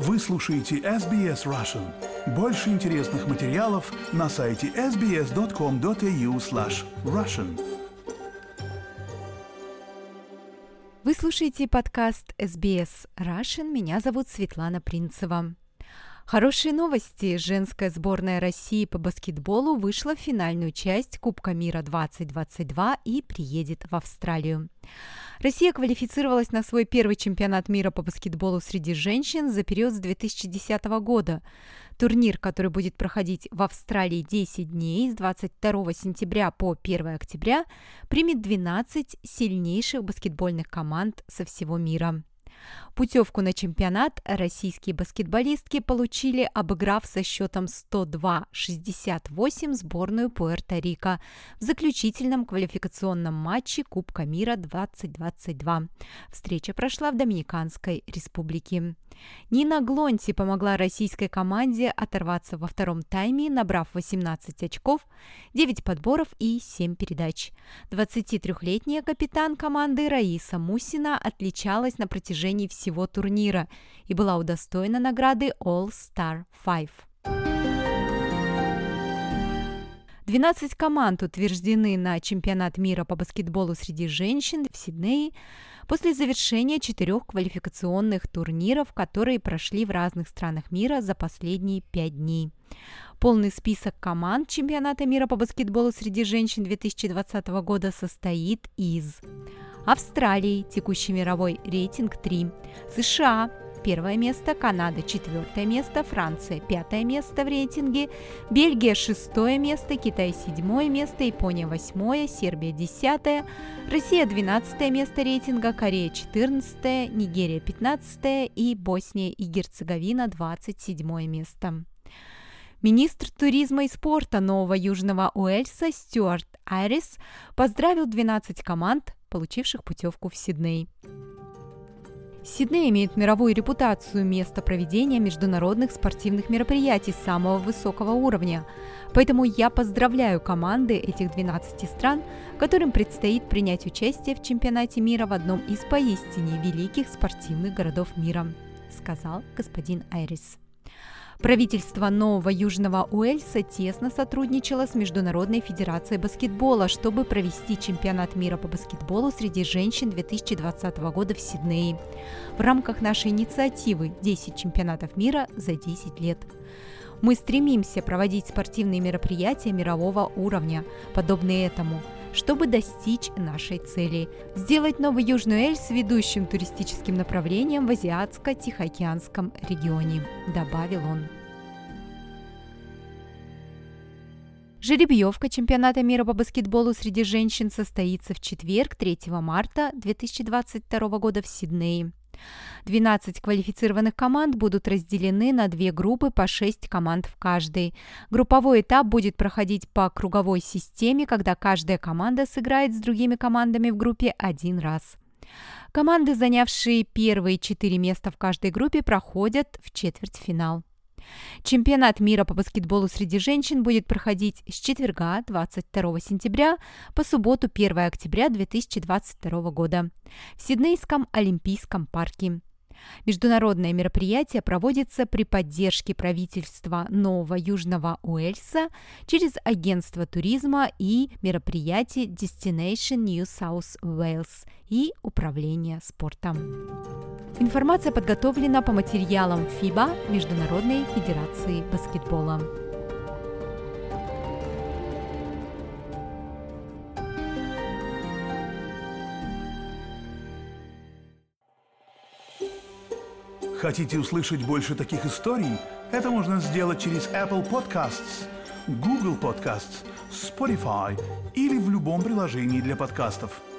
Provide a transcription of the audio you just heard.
Вы слушаете SBS Russian. Больше интересных материалов на сайте sbs.com.au/russian. Вы слушаете подкаст SBS Russian. Меня зовут Светлана Принцева. Хорошие новости. Женская сборная России по баскетболу вышла в финальную часть Кубка мира 2022 и приедет в Австралию. Россия квалифицировалась на свой первый чемпионат мира по баскетболу среди женщин за период с 2010 года. Турнир, который будет проходить в Австралии 10 дней с 22 сентября по 1 октября, примет 12 сильнейших баскетбольных команд со всего мира. Путевку на чемпионат российские баскетболистки получили, обыграв со счетом 102-68 сборную Пуэрто-Рико в заключительном квалификационном матче Кубка мира 2022. Встреча прошла в Доминиканской республике. Нина Глонти помогла российской команде оторваться во втором тайме, набрав 18 очков, 9 подборов и 7 передач. 23-летняя капитан команды Раиса Мусина отличалась на протяжении всего турнира и была удостоена награды All-Star 5. 12 команд утверждены на чемпионат мира по баскетболу среди женщин в Сиднее после завершения 4 квалификационных турниров, которые прошли в разных странах мира за последние 5 дней. Полный список команд чемпионата мира по баскетболу среди женщин 2020 года состоит из Австралии, текущий мировой рейтинг 3, США, 1 место, Канада, 4 место, Франция, 5 место в рейтинге, Бельгия, 6 место, Китай, 7 место, Япония, 8, Сербия, 10, Россия, 12 место рейтинга, Корея, 14, Нигерия, 15 и Босния и Герцеговина, 27 место. Министр туризма и спорта Нового Южного Уэльса Стюарт Айрис поздравил 12 команд, получивших путевку в Сидней. Сидней имеет мировую репутацию места проведения международных спортивных мероприятий самого высокого уровня. Поэтому я поздравляю команды этих 12 стран, которым предстоит принять участие в чемпионате мира в одном из поистине великих спортивных городов мира, сказал господин Айрис. Правительство Нового Южного Уэльса тесно сотрудничало с Международной федерацией баскетбола, чтобы провести чемпионат мира по баскетболу среди женщин 2020 года в Сиднее в рамках нашей инициативы «10 чемпионатов мира за 10 лет». Мы стремимся проводить спортивные мероприятия мирового уровня, подобные этому, чтобы достичь нашей цели – сделать Новый Южный Уэльс ведущим туристическим направлением в Азиатско-Тихоокеанском регионе, добавил он. Жеребьевка чемпионата мира по баскетболу среди женщин состоится в четверг, 3 марта 2022 года в Сиднее. 12 квалифицированных команд будут разделены на 2 группы по 6 команд в каждой. Групповой этап будет проходить по круговой системе, когда каждая команда сыграет с другими командами в группе один раз. Команды, занявшие первые 4 места в каждой группе, проходят в четвертьфинал. Чемпионат мира по баскетболу среди женщин будет проходить с четверга, 22 сентября, по субботу, 1 октября 2022 года в Сиднейском Олимпийском парке. Международное мероприятие проводится при поддержке правительства Нового Южного Уэльса через агентство туризма и мероприятий Destination New South Wales и Управление спортом. Информация подготовлена по материалам FIBA Международной федерации баскетбола. Хотите услышать больше таких историй? Это можно сделать через Apple Podcasts, Google Podcasts, Spotify или в любом приложении для подкастов.